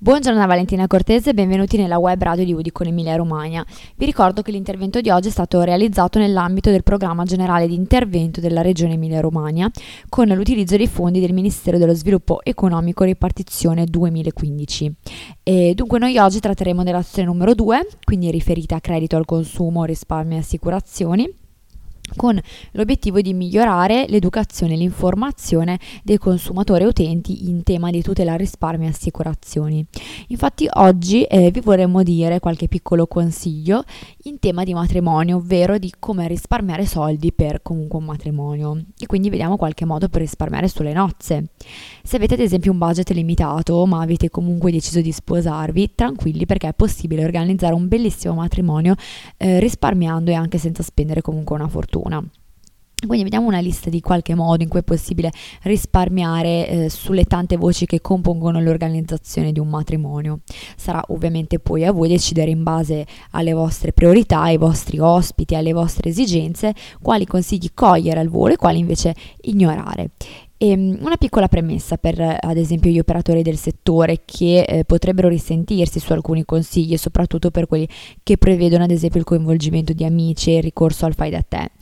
Buongiorno da Valentina Cortese e benvenuti nella web radio di Udicon Emilia Romagna. Vi ricordo che l'intervento di oggi è stato realizzato nell'ambito del programma generale di intervento della Regione Emilia Romagna con l'utilizzo dei fondi del Ministero dello Sviluppo Economico ripartizione 2015. E dunque noi oggi tratteremo dell'azione numero 2, quindi riferita a credito al consumo, risparmio e assicurazioni, con l'obiettivo di migliorare l'educazione e l'informazione dei consumatori e utenti in tema di tutela risparmio e assicurazioni. Infatti oggi vi vorremmo dire qualche piccolo consiglio in tema di matrimonio, ovvero di come risparmiare soldi per comunque un matrimonio, e quindi vediamo qualche modo per risparmiare sulle nozze. Se avete ad esempio un budget limitato ma avete comunque deciso di sposarvi, tranquilli perché è possibile organizzare un bellissimo matrimonio risparmiando e anche senza spendere comunque una fortuna. Quindi vediamo una lista di qualche modo in cui è possibile risparmiare sulle tante voci che compongono l'organizzazione di un matrimonio. Sarà ovviamente poi a voi decidere in base alle vostre priorità, ai vostri ospiti, alle vostre esigenze, quali consigli cogliere al volo e quali invece ignorare. E una piccola premessa per ad esempio gli operatori del settore che potrebbero risentirsi su alcuni consigli, soprattutto per quelli che prevedono ad esempio il coinvolgimento di amici e il ricorso al fai da te.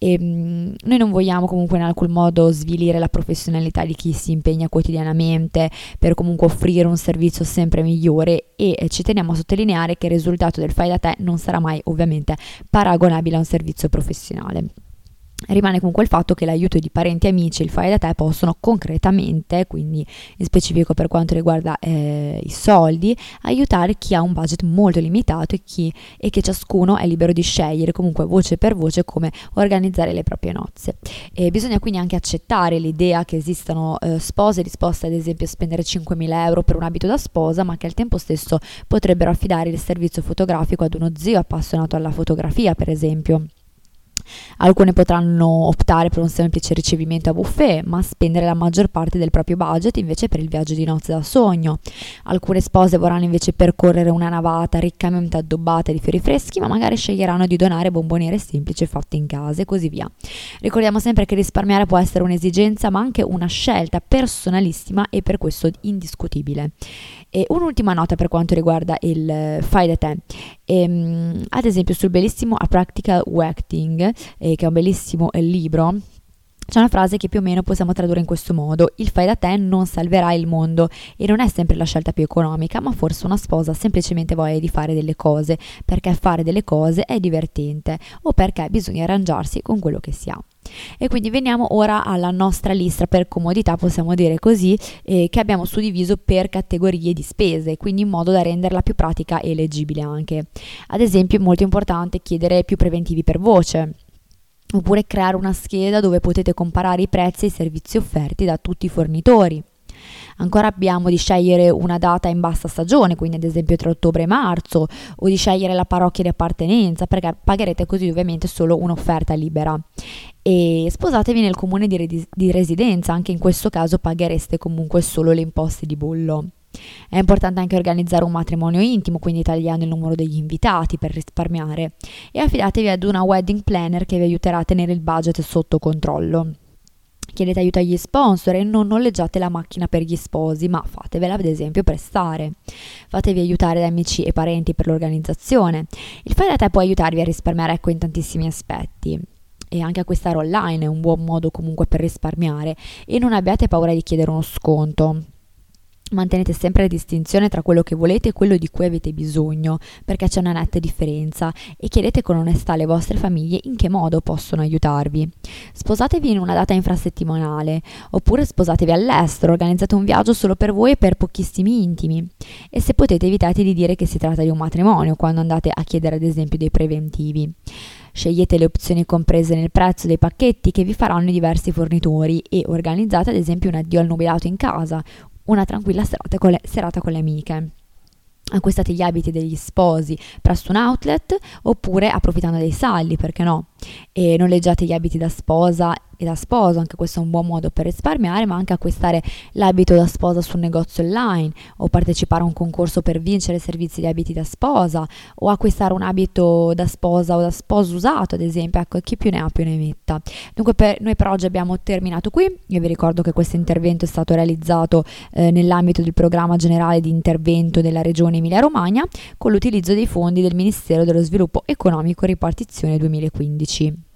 Noi non vogliamo comunque in alcun modo svilire la professionalità di chi si impegna quotidianamente per comunque offrire un servizio sempre migliore e ci teniamo a sottolineare che il risultato del fai da te non sarà mai ovviamente paragonabile a un servizio professionale. Rimane comunque il fatto che l'aiuto di parenti e amici e il fai da te possono concretamente, quindi in specifico per quanto riguarda i soldi, aiutare chi ha un budget molto limitato e che ciascuno è libero di scegliere comunque voce per voce come organizzare le proprie nozze. Bisogna quindi anche accettare l'idea che esistano spose disposte ad esempio a spendere 5.000 euro per un abito da sposa, ma che al tempo stesso potrebbero affidare il servizio fotografico ad uno zio appassionato alla fotografia, per esempio. Alcune potranno optare per un semplice ricevimento a buffet, ma spendere la maggior parte del proprio budget invece per il viaggio di nozze da sogno. Alcune spose vorranno invece percorrere una navata riccamente addobbata di fiori freschi, ma magari sceglieranno di donare bomboniere semplici fatte in casa e così via. Ricordiamo sempre che risparmiare può essere un'esigenza, ma anche una scelta personalissima e per questo indiscutibile. E un'ultima nota per quanto riguarda il fai da te. Ad esempio sul bellissimo A Practical Wedding, che è un bellissimo libro, c'è una frase che più o meno possiamo tradurre in questo modo: il fai da te non salverà il mondo, e non è sempre la scelta più economica, ma forse una sposa semplicemente voglia di fare delle cose, perché fare delle cose è divertente o perché bisogna arrangiarsi con quello che si ha. E quindi veniamo ora alla nostra lista, per comodità possiamo dire così, che abbiamo suddiviso per categorie di spese, quindi in modo da renderla più pratica e leggibile anche. Ad esempio è molto importante chiedere più preventivi per voce, oppure creare una scheda dove potete comparare i prezzi e i servizi offerti da tutti i fornitori. Ancora abbiamo di scegliere una data in bassa stagione, quindi ad esempio tra ottobre e marzo, o di scegliere la parrocchia di appartenenza, perché pagherete così ovviamente solo un'offerta libera. E sposatevi nel comune di residenza, anche in questo caso paghereste comunque solo le imposte di bollo. È importante anche organizzare un matrimonio intimo, quindi tagliando il numero degli invitati per risparmiare, e affidatevi ad una wedding planner che vi aiuterà a tenere il budget sotto controllo. Chiedete aiuto agli sponsor e non noleggiate la macchina per gli sposi, ma fatevela ad esempio prestare. Fatevi aiutare da amici e parenti per l'organizzazione. Il fai da te può aiutarvi a risparmiare in tantissimi aspetti. E anche acquistare online è un buon modo comunque per risparmiare, e non abbiate paura di chiedere uno sconto. Mantenete sempre la distinzione tra quello che volete e quello di cui avete bisogno, perché c'è una netta differenza, e chiedete con onestà alle vostre famiglie in che modo possono aiutarvi. Sposatevi in una data infrasettimanale, oppure sposatevi all'estero, organizzate un viaggio solo per voi e per pochissimi intimi. E se potete evitate di dire che si tratta di un matrimonio quando andate a chiedere ad esempio dei preventivi. Scegliete le opzioni comprese nel prezzo dei pacchetti che vi faranno i diversi fornitori e organizzate ad esempio un addio al nubilato in casa, una tranquilla serata con le amiche. Acquistate gli abiti degli sposi presso un outlet, oppure approfittando dei saldi, perché no? e noleggiate gli abiti da sposa e da sposo, anche questo è un buon modo per risparmiare, ma anche acquistare l'abito da sposa sul negozio online o partecipare a un concorso per vincere servizi di abiti da sposa o acquistare un abito da sposa o da sposo usato, ad esempio. Ecco, chi più ne ha più ne metta. Dunque noi per oggi abbiamo terminato qui. Io vi ricordo che questo intervento è stato realizzato nell'ambito del programma generale di intervento della regione Emilia-Romagna con l'utilizzo dei fondi del Ministero dello Sviluppo Economico Ripartizione 2015.